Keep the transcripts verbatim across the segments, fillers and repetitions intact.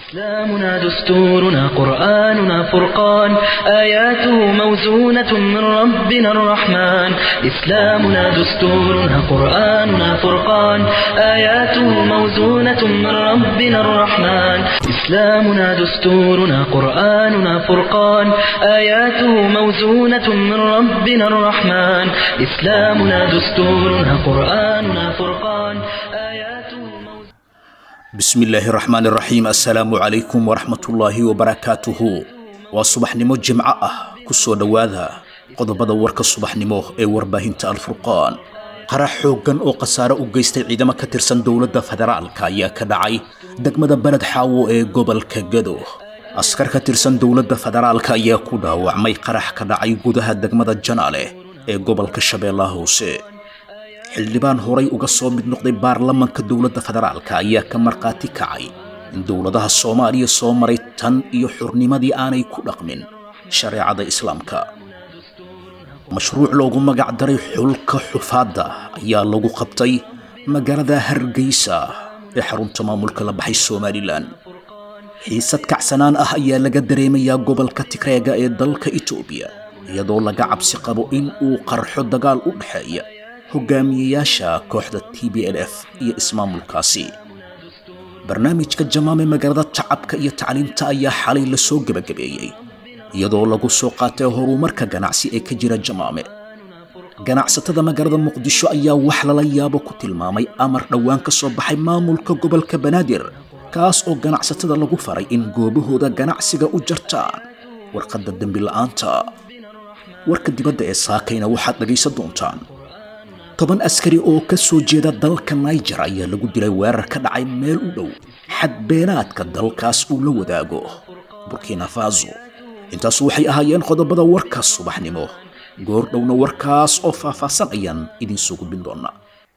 إسلامنا دستورنا قرآننا فرقان آياته موزونة من ربنا الرحمن إسلامنا دستورنا قرآننا فرقان آياته موزونة من ربنا الرحمن إسلامنا دستورنا قرآننا فرقان آياته موزونة من ربنا الرحمن إسلامنا دستورنا قرآننا فرقان آياته بسم الله الرحمن الرحيم السلام عليكم ورحمة الله وبركاته وصبح نمو جمعة كسو دواذا قضبضا ورك الصبح نمو اي ورباهنت الفرقان قرح حوغان او قصارة او قيستي عيدما كترسان دولة فدرالكا يا كدعي دقمدا بلد حاو اي قبل كجدو أسكر كترسان دولة فدرالكا يا كودا وعمي قرح كدعي قدها دقمدا جنالي اي قبل كشبه الله سي xildhibaan horay uga soo mid noqday baarlamaanka dawladda federaalka ayaa ka marqaati kacay in dawladaha Soomaaliya soo maray tan iyo xurnimadii aanay ku dhaqmin shariicada islaamka mashruuc loogu magac daray xulka xufaada ayaa lagu qabtay magaalada Hargeysa ee xarunta maamulka la baxay Somaliland xiisad kacsanaan ah ayaa laga dareemayaa gobolka Tigreega ee dalka Itoobiya iyadoo laga cabsi qabo in uu qarxo dagaal u dhaxeeya hogaamiyayaasha kooxda T B L F iyo ismaamulkaasi barnaamijka jamaame magaalada tacabka iyo tacliinta ayaa xalay la soo gabagabeeyay iyadoo lagu soo qaatay horumarka ganacsi ee ka jira jamaame ganacsatada magaalada Muqdisho ayaa wax lala yaabo ku tilmaamay amar dhawaan ka soo baxay maamulka gobolka Banaadir kaas oo ganacsatada lagu faray in goobahooda ganacsiga u jartaan warqadda dambi la'aanta warka dibadda ee saakayna waxaad dhageysan doontaan toban askari oo ka soo jeeda dalka Niger ayaa lagu dilay weerar ka dhacay meel u dhow xadbeenaadka dalkaas uu la wadaago Burkina Faso intaas waxay ahaayeen qodobada warka subaxnimo goor dhowna warkaas oo faahfaahsan ayaan idin soo gudbin doonaa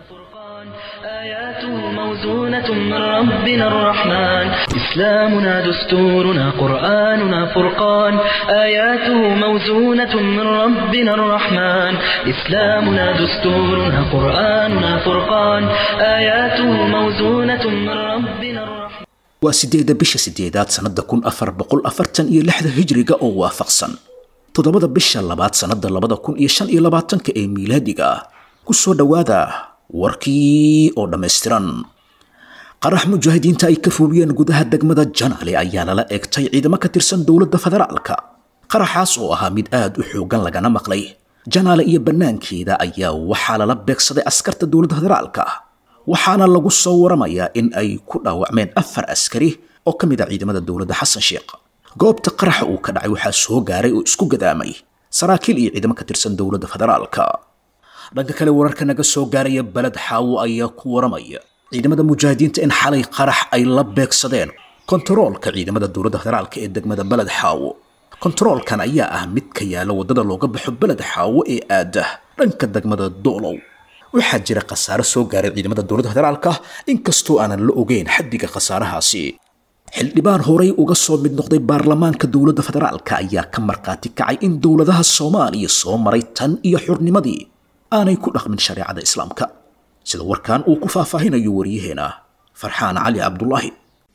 آياته موزونة من ربنا الرحمن إسلامنا دستورنا قرآننا فرقان آياته موزونة من ربنا الرحمن إسلامنا دستورنا قرآننا فرقان آياته موزونة من ربنا الرحمن وسيدة بش سيدات سنة كون أفر بقول أفرتن إيه لحظة هجرية أو وافقسن تضبط بش اللبات سنة لبدا كون إيشان إيه لباتن كأي ميلادية كسو دوادا warkii oo dhameystiran qarax mujaahidiinta ay ka foobiyeen gudaha degmada Janaale ayaa la eegtay ciidamo ka tirsan dawladda federaalka qaraxaas oo ahaa mid aad u xoogan lagana maqlay Janaale iyo banaankeeda ayaa waxa la beegsaday askarta dawladda federaalka waxaana lagu soo waramayaa in ay ku dhaawacmeen afar askari oo kamid ah ciidamada dawladda Xasan Sheekh goobta qaraxa uu ka dhacay waxa soo gaaray oo isku gadaamay saraakiil iyo ciidamo ka tirsan dawladda federaalka dhanka kale wararka naga soo gaaraya balad xaawo ayaa ku waramaya ciidamada mujaahidiinta in xalay qarax ay la beegsadeen kontaroolka ciidamada dawladda federaalka ee degmada balad xaawo kontaroolkan ayaa ah mid ka yaala wadada looga baxo balad xaawo ee aada dhanka degmada Doolow waxaa jira khasaare soo gaaray ciidamada dawladda federaalka inkastoo aanan la ogeyn xaddiga khasaarahaasi xildhibaan horay uga soo mid noqday baarlamaanka dawladda federaalka ayaa ka marqaati kacay in dawladaha Soomaaliya soo maray tan iyo xurnimadii aanay ku dhaqmin shariicada islaamka sida warkan uu ku faahfaahinayo wariyaheena Farxaan Cali Cabdullaahi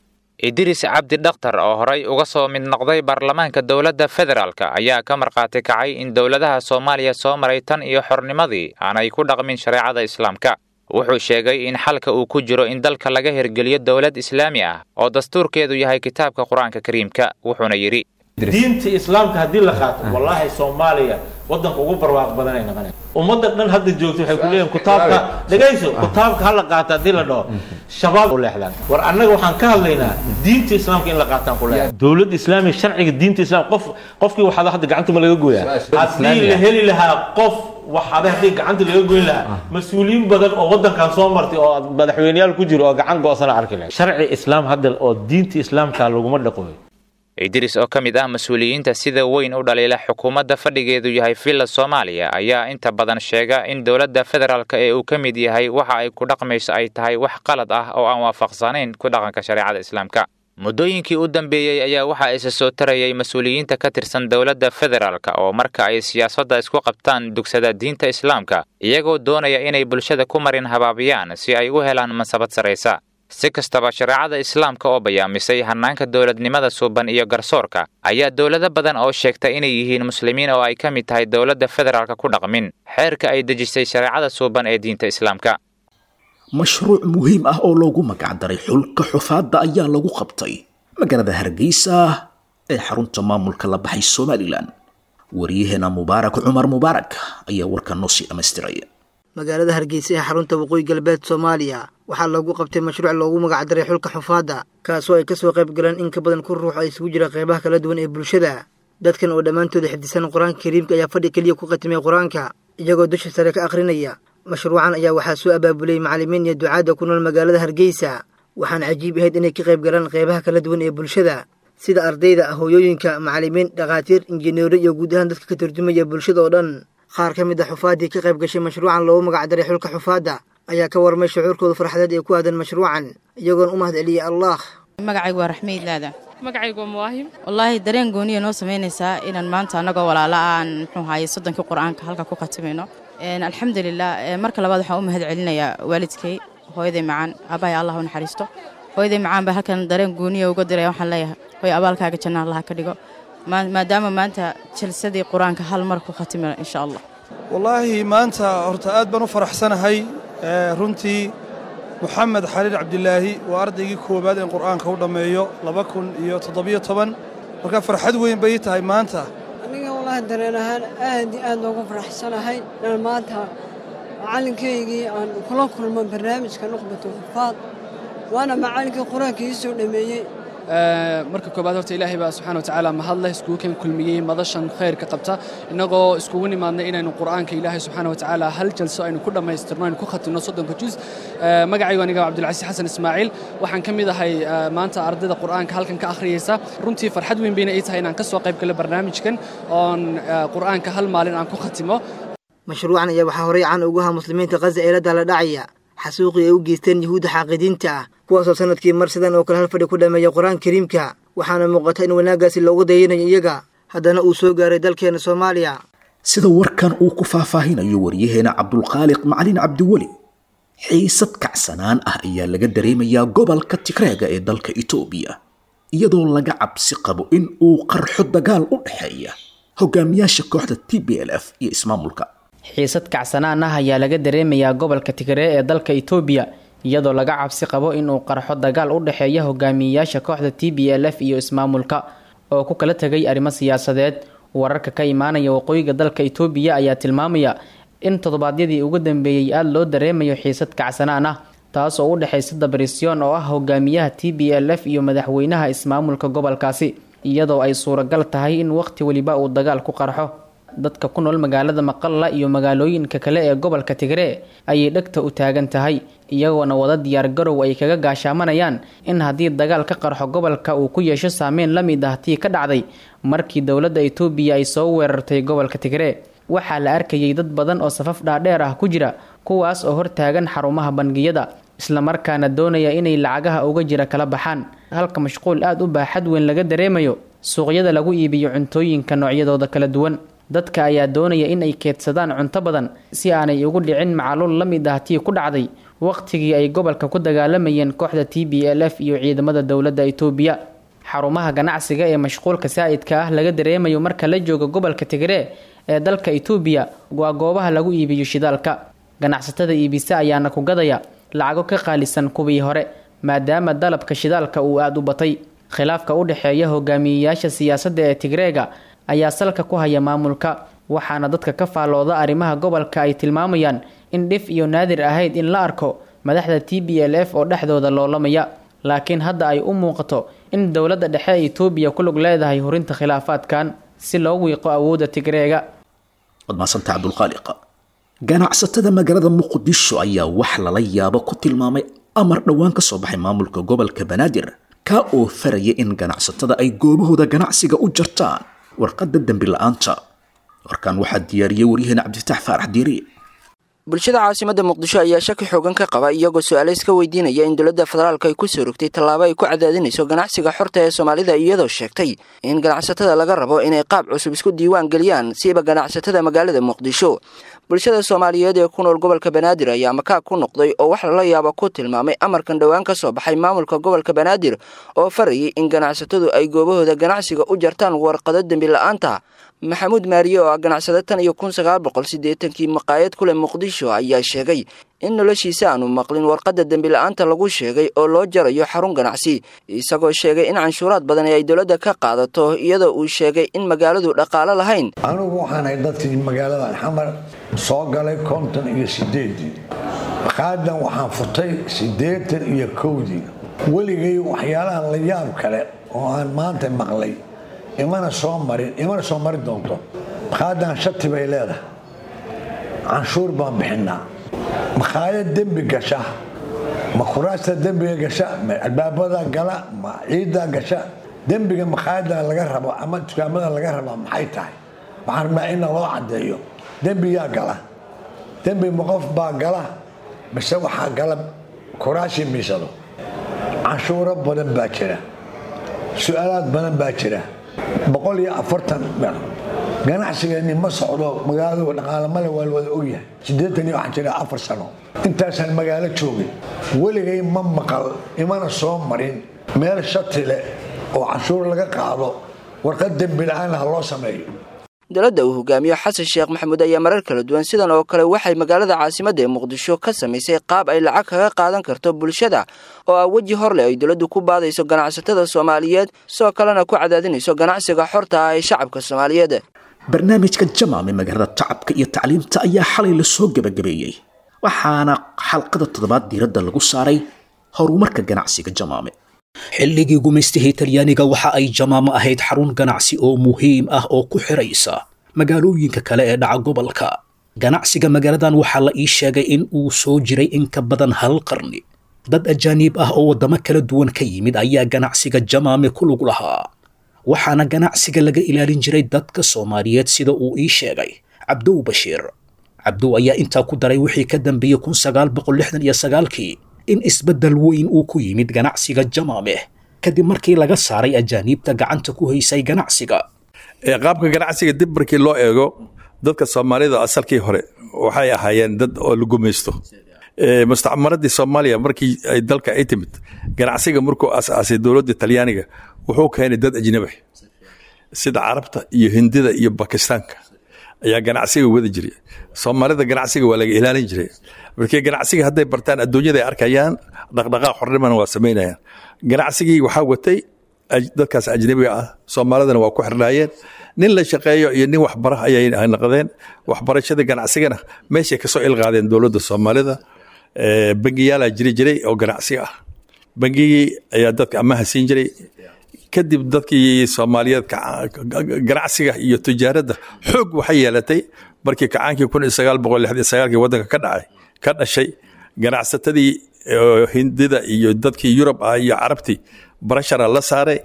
Idris Cabdi Dhaqtar oo horay uga soo mid noqday baarlamaanka dawladda federaalka ayaa ka marqaati kacay in dawladaha Soomaaliya soo maray tan iyo xornimadii aanay ku dhaqmin shariicada islaamka wuxuu sheegay in xalka uu ku jiro in dalka laga hirgeliyo dawlad islaami ah oo dastuurkeedu yahay kitaabka Quraanka Kariimka wuxuuna yiri diinta islaamka hadii la qaato wallahi Soomaaliya wadanka ugu barwaaq badan ay noqonayaan ummadda dhan hadda joogto waxay ku leeyihiin kitaabka dhageyso kitaabka hal la qaato hadii la dhaho shabaab u leexdaan war annaga waxaan ka hadlaynaa diinta islaamka in la qaataan ku leeyahay dawlad islaami sharciga diinta islaam qof qofkii waxa hadda gacanta ma laga gooyaa hadii la heli lahaa qof waxa hadii gacanta laga gooyn lahaa mas'uuliyiin badan oo wadankan soo martay oo madaxweynayaal ku jiro oo gacan go'san arki lahaa sharci islaam hadda oo diinta islaamka lagu ma dhaqo Idris oo kamid ah mas'uuliyiinta sida weyn u dhaleela xukuumadda fadhigeedu yahay Villa Soomaaliya ayaa inta badan sheega in dawladda federaalka ee uu kamid yahay waxa ay ku dhaqmayso ay tahay wax qalad ah oo aan waafaqsanayn ku dhaqanka shariicada islaamka muddooyinkii u dambeeyay ayaa waxa ay soo tarayay mas'uuliyiinta ka tirsan dawladda federaalka oo marka ay siyaasadda isku qabtaan dugsada diinta islaamka iyagoo doonaya inay bulshada ku marin habaabiyaan si ay u helaan mansabad sareysa si kastaba shareecada islaamka oo bayaamisay hanaanka dowladnimada suuban iyo garsoorka ayaa dowlado badan oo sheegta inay yihiin muslimiin oo ay ka mid tahay dowladda federaalka ku dhaqmin xeerka ay dejisay shareecada suuban ee diinta islaamka. mashruuc muhiim ah oo loogu magacdaray xulka xufaadda ayaa lagu qabtay magaalada Hargeysa ee xarunta maamulka la baxay Somaliland. wariyaheena Mubaarak Cumar Mubaarak ayaa warkan noo sii dhammaystiray. magaalada Hargeysa ee xarunta waqooyi galbeed Soomaaliya waxaa lagu qabtay mashruuc loogu magacdaray xulka xufaadda kaasoo ay ka soo qayb galeen in ka badan kun ruux ay isugu jira qaybaha kala duwan ee bulshada. dadkan oo dhammaantood xifdisan quraanka kariimka ayaa fadhi kaliya ku qatimay quraanka iyagoo dusha sare ka akhrinaya. mashruucan ayaa waxaa soo abaabulay macallimiin iyo ducaada ku nool magaalada Hargeysa waxaana cajiib ahayd inay ka qayb galaan qaybaha kala duwan ee bulshada sida ardayda, hooyooyinka, macallimiin, dhaqaatiir, injineero iyo guud ahaan dadka ka turjumaya bulshada oo dhan. qaar ka mid ah xufaadii ka qayb gashay mashruucan loogu magacdaray xulka xufaadda ayaa ka warmay shucuurkooda farxadeed ee ku aadan mashruucan iyagoon u mahadceliyay Allah. magacaygu waa Raxmiid Laada. magacaygu waa Muwaahim. wallaahi dareen gooniyo noo sameynaysaa inaan maanta anagoo walaala aan muxuu haayay soddonkii quraanka halka ku khatimayno. een alxamdulillah marka labaad waxaan u mahadcelinayaa waalidkay, hooyaday macaan, aabbahay Allah u naxariisto. hooyaday macaan baa halkan dareen gooniyo uga diray waxaan leeyahay hooy abaalkaaga janna Allah ka dhigo. maadaama maanta jalsadii quraanka hal mar ku khatimay insha Allah. wallaahi maanta horta aad baan u faraxsanahay runtii Muhammad Xaliil Cabdilaahi waa ardaygii koobaad ee quraanka u dhameeyo laba kun iyo toddoba toban marka farxad weyn bay tahay maanta. aniga wallaahi dareenahan aad iyo aad ugu faraxsanahay in maanta macallinkaygii aan kula kulmo barnaamijka nuqbatu xufaad waana macallinkii quraanka ii soo dhameeyay. marka koobaad horta ilaahay baa subxaanahu wa ta'aala mahadleh iskugu kan kulmiyay madashan khayrka qabta inagoo iskugu nimaadnay inaynu quraanka ilaahay subxaanahu wa ta'aala hal jalso aynu ku dhameystirno aynu ku khatino soddonka juz. magacaygu aniga Cabdulcasiis Xasan Ismaaciil waxaan ka mid ahay maanta ardayda quraanka halkan ka akhriyaysa. runtii farxad weyn bayna ii tahay inaan ka soo qayb galo barnaamijkan oon quraanka hal maalin aan ku khatimo. mashruucan ayaa waxaa horey caan ugu ahaa muslimiinta Gaza ee la dala dhacaya xasuuqii ay u geysteen yahuudda xaaqidiinta ah kuwaasoo sanadkii mar sidan oo kale hal fadhi ku dhameeya quraanka kariimka waxaana muuqata in wanaagaasi loogu dayanayo iyaga haddana uu soo gaaray dalkeena Soomaaliya. sida warkan uu ku faahfaahinayo wariyaheena Cabdulqaaliq Macalin Cabdiwali xiisad kacsanaan ah ayaa laga dareemayaa gobolka Tigreega ee dalka Itoobiya iyadoo laga cabsi qabo in uu qarxo dagaal u dhaxeeya hogaamiyaasha kooxda T B L F iyo ismaamulka. xiisad kacsanaan ah ayaa laga dareemayaa gobolka Tigreega ee dalka Itoobiya iyadoo laga cabsi qabo in uu qarxo dagaal u dhaxeeya hogaamiyaasha kooxda T B L F iyo ismaamulka oo ku kala tagay arrimo siyaasadeed. wararka ka imaanaya waqooyiga dalka Itoobiya ayaa tilmaamaya in toddobaadyadii ugu dambeeyay aad loo dareemayo xiisad kacsanaan ah taas oo u dhaxaysa Debrecen oo ah hogaamiyaha T B L F iyo madaxweynaha ismaamulka gobolkaasi iyadoo ay suuragal tahay in waqti waliba uu dagaal ku qarxo. dadka ku nool magaalada Maqalla iyo magaalooyinka kale ee gobolka Tigreega ayay dhagta u taagan tahay iyagoona wada diyaar garow ay kaga gaashaamanayaan in haddii dagaal ka qarxo gobolka uu ku yeesho saameyn la mid ah tii ka dhacday markii dowladda Itoobiya ay soo weerartay gobolka Tigreega. waxaa la arkayay dad badan oo safaf dhaadheer ah ku jira kuwaas oo hor taagan xarumaha bangiyada isla markaana doonaya inay lacagaha uga jira kala baxaan halka mashquul aad u baaxad weyn laga dareemayo suuqyada lagu iibiyo cuntooyinka noocyadooda kala duwan. dadka ayaa doonaya in ay keedsadaan cunto badan si aanay ugu dhicin macaluul la mid ah tii ku dhacday waqtigii ay gobolka ku dagaalamayeen kooxda T B L F iyo ciidamada dowladda Itoobiya. xarumaha ganacsiga ee mashquulka saa'idka ah laga dareemayo marka la joogo gobolka Tigreega ee dalka Itoobiya waa goobaha lagu iibiyo shidaalka. ganacsatada iibisa ayaana ku gadaya lacago ka qaalisan kuwii hore maadaama dalabka shidaalka uu aad u batay. khilaafka u dhaxeeya hogaamiyayaasha siyaasadda ee Tigreega ayaa salka ku haya maamulka waxaana dadka ka faalooda arrimaha gobolka ay tilmaamayaan in dhif iyo naadir ahayd in la arko madaxda T B L F oo dhexdooda loolamaya laakiin hadda ay u muuqato in dowladda dhexe ee Itoobiya ku lug leedahay horinta khilaafaadkan si loo wiiqo awoodda Tigreega. wadmaasanta Cabdulqaaliq ganacsatada magaalada Muqdisho ayaa wax lala yaabo ku tilmaamay amar dhawaan ka soo baxay maamulka gobolka Banaadir ka oo faraya in ganacsatada ay goobahooda ganacsiga u jartaan warqadda dambi la'aanta. warkan waxaa diyaariyay wariyaheena Cabdifatax Faarax Diiri. bulshada caasimadda Muqdisho ayaa shaki xoogan ka qaba iyagoo su'aalo iska weydiinaya in dowladda federaalka ay ku soo rogtay tallaabo ay ku cadaadinayso ganacsiga xorta ee Soomaalida iyadoo sheegtay in ganacsatada laga rabo inay qaab cusub isku diiwaan galiyaan siiba ganacsatada magaalada Muqdisho. bulshada Soomaaliyeed ee ku nool gobolka Banaadir ayaa makaa ku noqday oo wax la yaabo ku tilmaamay amarkan dhawaan ka soo baxay maamulka gobolka Banaadir oo farayay in ganacsatadu ay goobahooda ganacsiga u jartaan warqado dambi la'aanta. Maxamuud Maariyo oo ganacsade tan iyo kun sagaal boqol siddeetankii maqaayad kule Muqdisho ayaa sheegay in noloshiisa aanu maqlin warqada dambi la'aanta lagu sheegay oo loo jarayo xarun ganacsi, isagoo sheegay in canshuuraad badan ay dawladda ka qaadato iyadoo uu sheegay in magaaladu dhaqaale lahayn. anigu waxaan ay dadkii magaalada Xamar soo galay konton iyo siddeed maqaadan waxaan furtay siddeetan iyo kowdii waligay waxyaalaha la yaab kale oo aan maanta maqlay imana soo marin imana soo marin doonto. maqaadan shati bay leedahay, canshuur baan bixinaa, maqaayad dembi gasha ma kuraasta dembiga gasha ma albaabada gala ma ciida gasha dembiga maqaayada laga rabo ama dukaamada laga rabo maxay tahay? waxaan ma in loo cadeeyo dembiga gala dembi qof baa gala bas waxa gala kuraashi miisado. canshuuro badan baa jira, su'aalaad badan baa jira, boqol iyo afartan ganacsigeeni ma socdo magaalada dhaqaale male waa wada ogyahay. siddeetan iyo waxa jira afar sano intaasaan magaalo joogay waligay ma maqal imana soo marin meel shati leh oo canshuur laga qaado warqad dambi la'aan ah loo sameeyo. dawladda uu hogaamiyo Xasan Sheekh Maxamuud ayaa marar kala duwan sidan oo kale waxay magaalada caasimadda ee Muqdisho ka samaysay qaab ay lacag kaga qaadan karto bulshada oo ah waji hor leh ay dawladdu ku baadayso ganacsatada Soomaaliyeed soo kalena ku cadaadinayso ganacsiga xorta ah ee shacabka Soomaaliyeed. barnaamijka jamaame magaalada tacabka iyo tacliinta ayaa xalay la soo gabagabeeyay waxaana xalqada toddobaad diiradda lagu saaray horumarka ganacsiga jamaame. xilligii gumaystihii Talyaaniga waxa ay jamaame ahayd xarun ganacsi oo muhiim ah oo ku xiraysa magaalooyinka kale ee dhaca gobolka. ganacsiga magaaladan waxaa la ii sheegay in uu soo jiray in ka badan hal qarni. dad ajaanib ah oo wadamo kala duwan ka yimid ayaa ganacsiga jamaame ku lug lahaa, waxaana ganacsiga laga ilaalin jiray dadka Soomaaliyeed sida uu ii sheegay Cabdow Bashiir. Cabdow ayaa intaa ku daray wixii ka dambeeyay kun sagaal boqol lixdan iyo sagaalkii in isbedel weyn uu ku yimid ganacsiga jamaame kadib markii laga saaray ajaanibta gacanta ku haysay ganacsiga. ee qaabka ganacsiga dib markii loo eego dadka Soomaalida asalkii hore waxay ahaayeen dad oo lagu gumaysto. ee mustacmaradii Soomaaliya markii ay dalka ay timid ganacsiga markuu asaasay dawladda Talyaaniga wuxuu keenay dad ajnabi sida Carabta iyo Hindida iyo Bakistaanka ayaa ganacsiga wada jiray. Soomaalida ganacsiga waa laga ilaalin jiray markii ganacsiga hadday bartaan adduunyada ay arkayaan dhaqdhaqaaq xornimana waa sameynayaan. ganacsigii waxa watay dadkaas ajnabiga ah, Soomaalidana waa ku xirnaayeen. nin la shaqeeyo iyo nin waxbaro ayay noqdeen. waxbarashada ganacsigana meeshay ka soo ilqaadeen dawladda Soomaalida. ee bangiyaal jiri jiray oo ganacsi ah, bangigii ayaa dadka amaah siin jiray. kadib dadkii Soomaaliyeed ganacsiga iyo tijaarada xoog waxay yeelatay markii kacaankii kun sagaal boqol lixdan iyo sagaalkii wadanka ka dhacay ka dhashay ganacsatadii Hindida iyo dadkii Yurub ah iyo Carabtii barashara la saaray.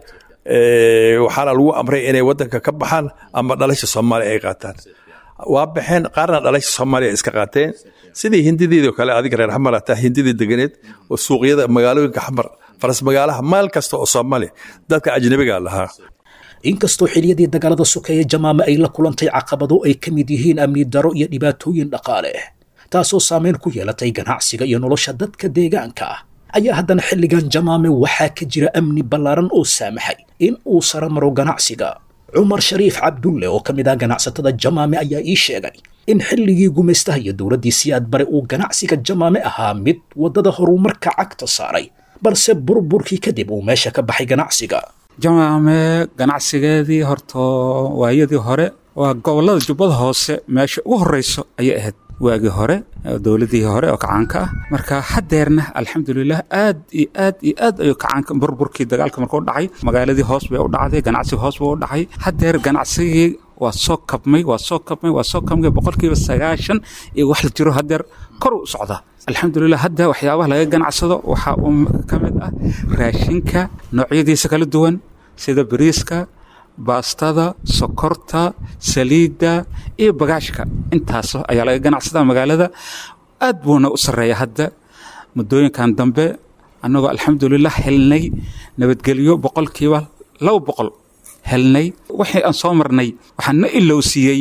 ee waxaana lagu amray inay wadanka ka baxaan ama dhalasha Soomaaliya ay qaataan. waa baxeen qaarna dhalasha Soomaaliya iska qaateen sidii Hindidii kale adiga reer Xamar ah Hindidii deganeed oo suuqyada magaalooyinka Xamar faras magaalaha maal kasta oo Soomaali dadka ajnabiga lahaa. inkastoo xiliyadii dagaalada sokeeye jamaame ay la kulantay caqabado ay ka mid yihiin amni daro iyo dhibaatooyin dhaqaale taasoo saameyn ku yeelatay ganacsiga iyo nolosha dadka deegaanka ah, ayaa haddana xilligan jamaame waxaa ka jira amni ballaaran oo saamaxay in uu sara maro ganacsiga. Cumar Shariif Cabdulle oo ka mid ah ganacsatada jamaame ayaa ii sheegay in xilligii gumaystaha iyo dawladdii Siyaad Bare uu ganacsiga jamaame ahaa mid wadada horumarka cagta saaray, balse burburkii kadib uu meesha ka baxay ganacsiga. jamaame ganacsigeedii horta waayadii hore waa gobolada Jubbada Hoose meesha ugu horeyso ayay ahayd waagii hore dawladii hore oo kacaanka ah. marka hadeerna alxamdulillah aad iyo aad iyo aad ayuu kacaanka burburkii dagaalka markuu dhacay magaaladii hoos bay u dhacday, ganacsiga hoos buu u dhacay. hadeer ganacsigii waa soo kabmay waa soo kabmay waa soo kabmay boqolkiiba sagaashan iyo wax la jiro hadeer kor u socda. alxamdulillah hadda waxyaabaha laga ganacsado waxa uu ka mid ah raashinka noocyadiisa kala duwan sida bariiska, baastada, sokorta, saliidda iyo bagaashka. intaas ayaa laga ganacsadaa magaalada. aad buuna u sareeyaa hadda muddooyinkan dambe annagoo alxamdulillah helnay nabadgelyo boqolkiiba laba boqol helnay. wixii aan soo marnay waxaan na ilowsiiyey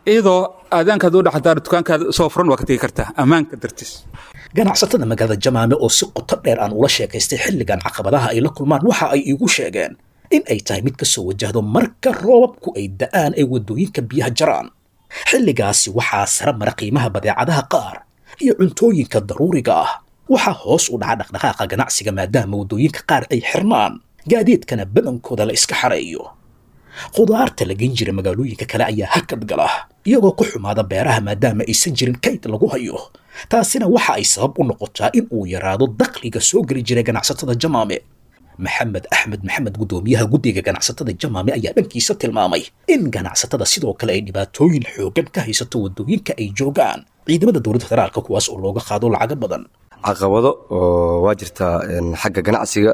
iyadoo aadaankaad u dhaxdaar dukaankaada soo furan waa ka tegi kartaa ammaanka dartiis ganacsatada magaalada jamaame oo si qoto dheer aan ula sheekaystay xilligan caqabadaha ay la kulmaan waxa ay iigu sheegeen in ay tahay mid ka soo wajahdo marka roobabku ay da'aan ay waddooyinka biyaha jaraan xilligaasi waxaa sare mara qiimaha badeecadaha qaar iyo cuntooyinka daruuriga ah waxaa hoos u dhaca dhaqdhaqaaqa ganacsiga maadaama waddooyinka qaar ay xirmaan gaadiidkana badankooda la iska xareeyo khudaarta la gen jira magaalooyinka kale ayaa hakad gala iyagoo ku xumaada beeraha maadaama aysan jirin kayd lagu hayo taasina waxa ay sabab u noqotaa in uu yaraado dakhliga soo geli jiray ganacsatada jamaame maxamed axmed maxamed guddoomiyaha guddiga ganacsatada jamaame ayaa dhankiisa tilmaamay in ganacsatada sidoo kale ay dhibaatooyin xoogan ka haysato waddooyinka ay joogaan ciidamada dowladda federaalka kuwaas oo looga qaado lacago badan caqabado oo waa jirtaa xagga ganacsiga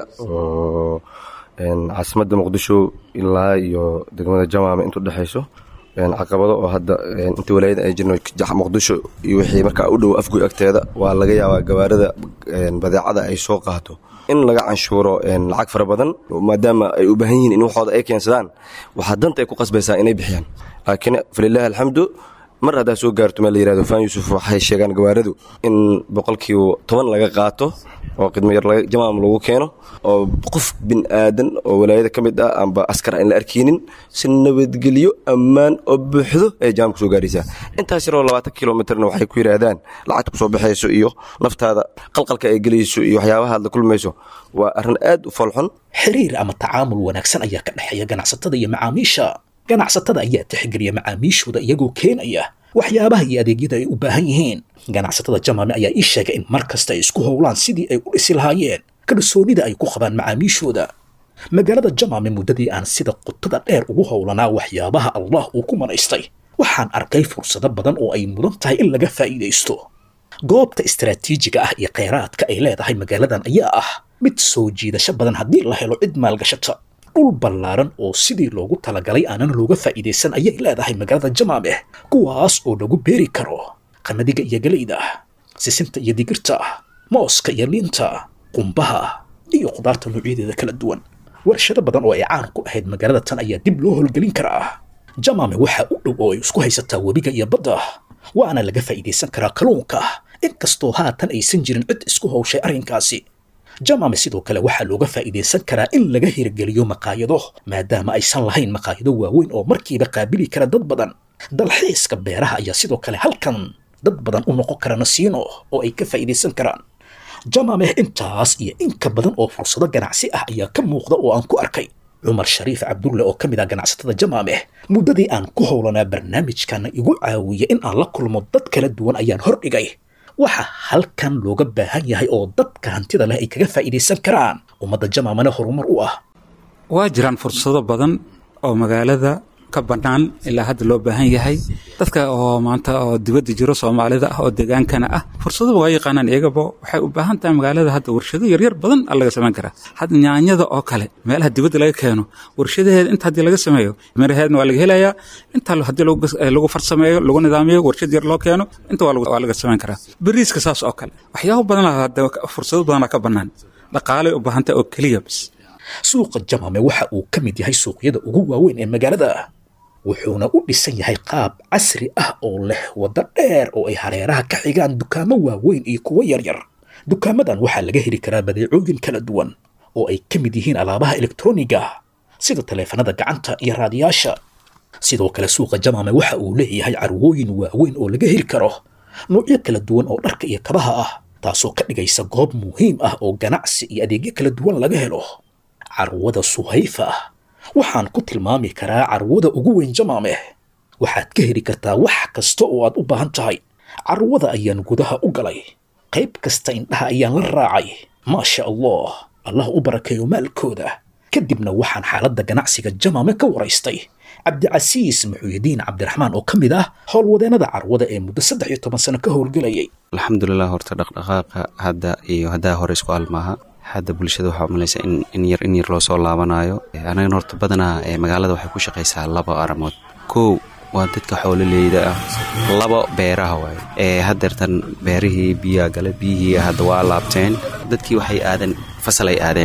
oo caasimadda muqdisho ilaa iyo degmada jamaame intu dhexayso caqabado oo hadda inta walaayada ay jirno muqdisho iyo wixii markaa u dhow afgoy agteeda waa laga yaabaa gawaarida badeecada ay soo qaato in laga canshuuro lacag fara badan maadaama ay u baahan yihiin in waxooda ay keensadaan waxaa danta ay ku qasbaysaa inay bixiyaan laakiin falilaahi alxamdu mar haddaa soo gaarto meel la yirahdo faan yuusuf waxay sheegaan gawaaridu in boqolkiiba toban laga qaato oo khidmo yar jamaam lagu keeno oo qof bin aadan oo walaayada ka mid ah amba askar aan la arkeenin si nabadgelyo ammaan oo buuxdo ay jaamku soo gaaraysaa intaas yaroo labaatan kilomitirna waxay ku yiraahdaan lacag ku soo baxayso iyo naftaada qalqalka ay gelayso iyo waxyaabaha la kulmayso waa arrin aad u falxun xiriir ama tacaamul wanaagsan ayaa ka dhaxeeya ganacsatada iyo macaamiisha ganacsatada ayaa tixgeliya macaamiishooda iyagoo keenaya waxyaabaha iyo adeegyada ay u baahan yihiin ganacsatada jamaame ayaa ii sheegay in mar kasta ay isku howlaan sidii ay u dhisi lahaayeen kalsoonida ay ku qabaan macaamiishooda magaalada jamaame muddadii aan sida qutada dheer ugu howlanaa waxyaabaha allah uu ku manaystay waxaan arkay fursado badan oo ay mudan tahay in laga faa'iidaysto goobta istaraatiijiga ah iyo kheyraadka ay leedahay magaaladan ayaa ah mid soo jiidasho badan haddii la helo cid maalgashata dhul ballaaran oo sidii loogu talagalay aanan looga faa'iidaysan ayay leedahay magaalada jamaame kuwaas oo lagu beeri karo qamadiga iyo galayda sisinta iyo digirta mooska iyo liinta qumbaha iyo khudaarta noocyadeeda kala duwan warshado badan oo ay caan ku ahayd magaalada tan ayaa dib loo howlgelin karaa jamaame waxaa u dhow oo ay isku haysataa webiga iyo badda waana laga faa'iidaysan karaa kalluunka inkastoo haatan aysan jirin cid isku howshay arrinkaasi jamaame sidoo kale waxaa looga faa'iidaysan karaa in laga hirgeliyo maqaayado maadaama aysan lahayn maqaayado waaweyn oo markiiba qaabili kara dad badan dalxiiska beeraha ayaa sidoo kale halkan dad badan u noqon kara nasiino oo ay ka faa'iidaysan karaan jamaame intaas iyo in ka badan oo fursado ganacsi ah ayaa ka muuqda oo aan ku arkay cumar shariif cabdulle oo ka mid ah ganacsatada jamaame muddadii aan ku howlanaa barnaamijkana igu caawiya in aan la kulmo dad kala duwan ayaan hordhigay waxa halkan looga baahan yahay oo dadka hantida leh ay kaga faa'iidaysan karaan ummadda jamaamana horumar u ah waa jiraan fursado badan oo magaalada ka bannaan ilaa hadda loo baahan yahay dadka oo maanta oo dibadda jiro soomaalida ah oo deegaankana ah fursado waa yaqaanaan iyagaba waxay u baahan tahay magaalada hadda warshado yaryar badan laga samayn karaa hadda nyaanyada oo kale meelaha dibadda laga keeno warshadaheeda inta haddii laga sameeyo miraheedna waa laga helayaa inta haddii lagu farsameeyo lagu nidaamiyo warshad yar loo keeno inta waa laga samayn karaa bariiska saas oo kale waxyaabo badan hadda fursado badanaa ka bannaan dhaqaalay u baahan tahay oo keliya bas suuqa jamaame waxa uu ka mid yahay suuqyada ugu waaweyn ee magaalada wuxuuna u dhisan yahay qaab casri ah oo leh waddo dheer oo ay hareeraha ka xigaan dukaamo waaweyn iyo kuwo yaryar dukaamadan waxaa laga heli karaa badeecooyin kala duwan oo ay ka mid yihiin alaabaha elektroniga sida taleefanada gacanta iyo raadiyaasha sidoo kale suuqa jamaame waxa uu leeyahay carwooyin waaweyn oo laga heli karo noocyo kala duwan oo dharka iyo kabaha ah taasoo ka dhigaysa goob muhiim ah oo ganacsi iyo adeegyo kala duwan laga helo carwada suhayfa waxaan ku tilmaami karaa carwada ugu weyn jamaame waxaad ka heli kartaa wax kasta oo aad u baahan tahay carwada ayaan gudaha u galay qayb kasta indhaha ayaan la raacay maasha allah allah u barakeeyo maalkooda kadibna waxaan xaaladda ganacsiga jamaame ka waraystay cabdicasiis muxuudiin cabdiraxmaan oo ka mid ah howlwadeennada carwada ee muddo saddex iyo toban sano ka howlgelayay alxamdulilah horta dhaqdhaqaaqa hadda iyo haddaa hore isku almaaha hadda bulshada waxaa umalaysa in in yar in yar loo soo laabanayo anagana horta badanaa ee magaalada waxay ku shaqaysaa laba arrimood kow waa dadka xoololeyda ah laba beeraha waaye ee haddeertan beerihii biyaa gale biyihii hadda waa laabteen dadkii waxay aadeen fasal ay aadeen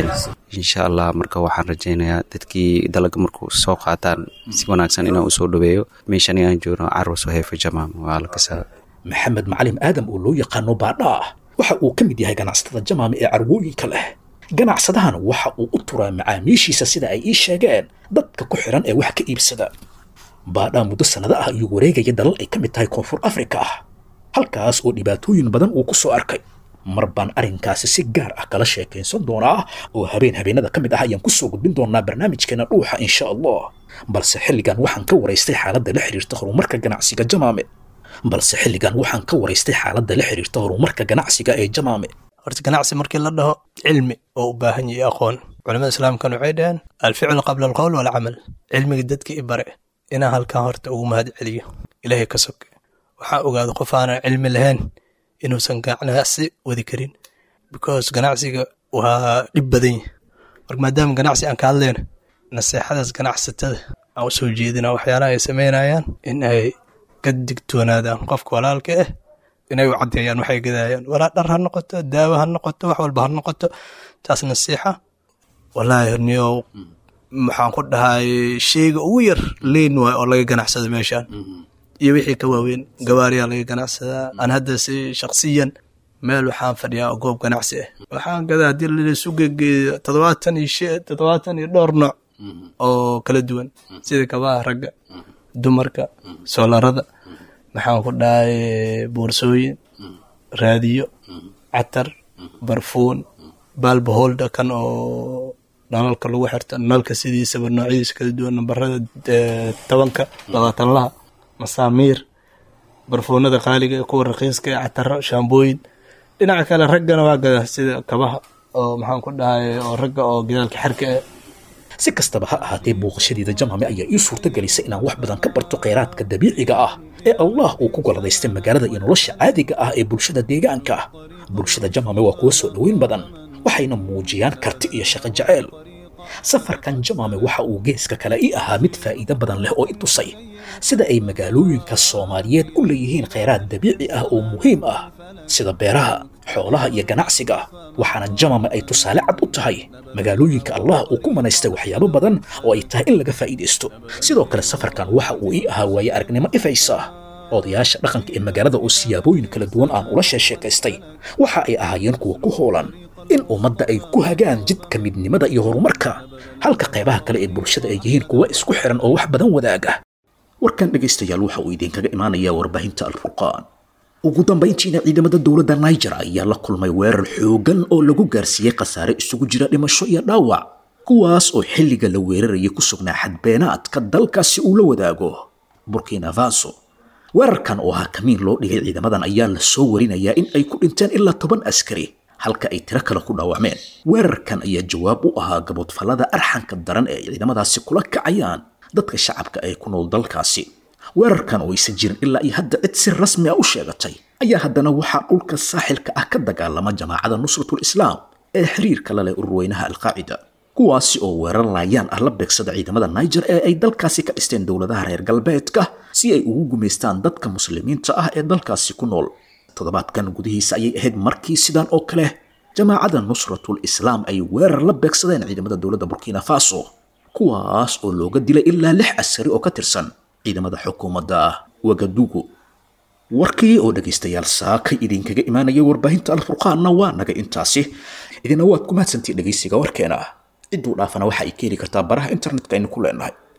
insha allah marka waxaan rajaynayaa dadkii dalaga markuu soo qaataan si wanaagsan inaan usoo dhaweeyo meeshani aan joogno carwas heefa jamaam waa la kasaa maxamed macalin aadam oo loo yaqaano baadhaa waxa uu ka mid yahay ganacsatada jamaam ee carwooyinka leh ganacsadahan waxa uu u turaa macaamiishiisa sida ay ii sheegeen dadka ku xiran ee wax ka iibsada baadhaa muddo sannado ah ayuu wareegaya dalal ay ka mid tahay koonfur afrika ah halkaas oo dhibaatooyin badan uu ku soo arkay mar baan arrinkaasi si gaar ah kala sheekaysan doonaa oo habeen habeenada ka mid ah ayaan ku soo gudbin doonaa barnaamijkeena dhuuxa insha allah balse xilligan waxaan ka waraystay xaaladda la xiriirta horumarka ganacsiga jamaame balse xilligan waxaan ka waraystay xaaladda la xiriirta horumarka ganacsiga ee jamaame horta ganacsi markii la dhaho cilmi oo u baahan yahay aqoon culimada islaamkan waxay dhaheen alficlu qabla alqowl walcamal cilmiga dadka i bare inaan halkan horta ugu mahad celiyo ilaahay ka soke waxaa ogaada qof aanan cilmi lahayn inuusan ganacsi wadi karin because ganacsiga waa dhib badan yahay marka maadaama ganacsi aan ka hadlayno naseexadaas ganacsatada aan u soo jeedina waxyaalaha ay samaynayaan in ay ka digtoonaadaan qofka walaalka ah inay u caddeeyaan waxay gadayaan walaa dhar ha noqoto daawo ha noqoto wax walba ha noqoto taas nasiixa wallaahi niyow maxaan ku dhahay sheyga ugu yar leyn waay oo laga ganacsada meeshaan iyo wixii ka waaweyn gawaariyaa laga ganacsadaa aan hadda si shaksiyan meel waxaan fadhiyaa goob ganacsi ah waxaan gadaa haddii laisu gegeeyo toddobaatan iyo she toddobaatan iyo dhowr nooc oo kala duwan sida kabaha ragga dumarka soolarada maxaan ku dhahay boorsooyin raadiyo catar barfuun baalbaholda kan oo nalalka lagu xirta nalalka sidiisaba noocyadiisa kala duwan nambarada tobanka labaatanlaha masaamiir barfuunada qaaliga ee kuwa raqiiska ee cataro shaambooyin dhinaca kale raggana waa gada sida kabaha oo maxaan ku dhahay oo ragga oo gadaalka xarka ah si kastaba ha ahaatee booqashadeeda jamaame ayaa ii suurta gelisay inaan wax badan ka barto kheyraadka dabiiciga ah ee allah uu ku goladaystay magaalada iyo nolosha caadiga ah ee bulshada deegaanka ah bulshada jamaame waa kuwa soo dhoweyn badan waxayna muujiyaan karti iyo shaqo jaceyl safarkan jamaame waxa uu geeska kale ii ahaa mid faa'iido badan leh oo i tusay sida ay magaalooyinka soomaaliyeed u leeyihiin kheyraad dabiici ah oo muhiim ah sida beeraha xoolaha iyo ganacsiga waxaana jamaame ay tusaale cad u tahay magaalooyinka allah uu ku manaystay waxyaabo badan oo ay tahay in laga faa'iidaysto sidoo kale safarkan waxa uu ii ahaa waaye aragnimo ifaysa odayaasha dhaqanka ee magaalada oo siyaabooyin kala duwan aan ula sheekaystay waxa ay ahaayeen kuwa ku hoolan in ummadda ay ku hagaan jidka midnimada iyo horumarka halka qaybaha kale ee bulshada ay yihiin kuwa isku xiran oo wax badan wadaaga warkan dhegaystayaal waxa uu idinkaga imaanayaa warbaahinta alfurqaan ugu dambayntiina ciidamada dowladda Niger ayaa la kulmay weerar xoogan oo lagu gaarsiiyay khasaare isugu jira dhimasho iyo dhaawac kuwaas oo xilliga la weerarayay ku sugnaa xadbeenaadka dalkaasi uu la wadaago Burkina Faso weerarkan oo ahaa kamiin loo dhigay ciidamadan ayaa la soo warinayaa in ay ku dhinteen ilaa toban askari halka ay tiro kale ku dhaawacmeen weerarkan ayaa jawaab u ahaa gaboodfalada arxanka daran ee ciidamadaasi kula kacayaan dadka shacabka ee ku nool dalkaasi weerarkan oo aysan jirin ilaa iyo hadda cid si rasmi ah u sheegatay ayaa haddana waxaa dhulka saaxilka ah ka dagaalama jamaacada nusratul islaam ee xiriirka la leh ururweynaha alqaacida kuwaasi oo weerar laayaan ah la beegsada ciidamada Niger ee ay dalkaasi ka dhisteen dowladaha reer galbeedka si ay ugu gumeystaan dadka muslimiinta ah ee dalkaasi ku nool toddobaadkan gudihiisa ayay ahayd markii sidan oo kale jamaacada nusratul islaam ay weerar la beegsadeen ciidamada dowladda Burkina Faso kuwaas oo looga dilay ilaa lix askari oo ka tirsan ciidamada xukuumadda Wagadugu warkii oo dhageystayaal saaka idinkaga imaanaya warbaahinta alfurqaanna waa naga intaasi idina waad ku mahadsantii dhageysiga warkeena ciduu dhaafana waxa ay keeni kartaa baraha internetka aynu ku leenahay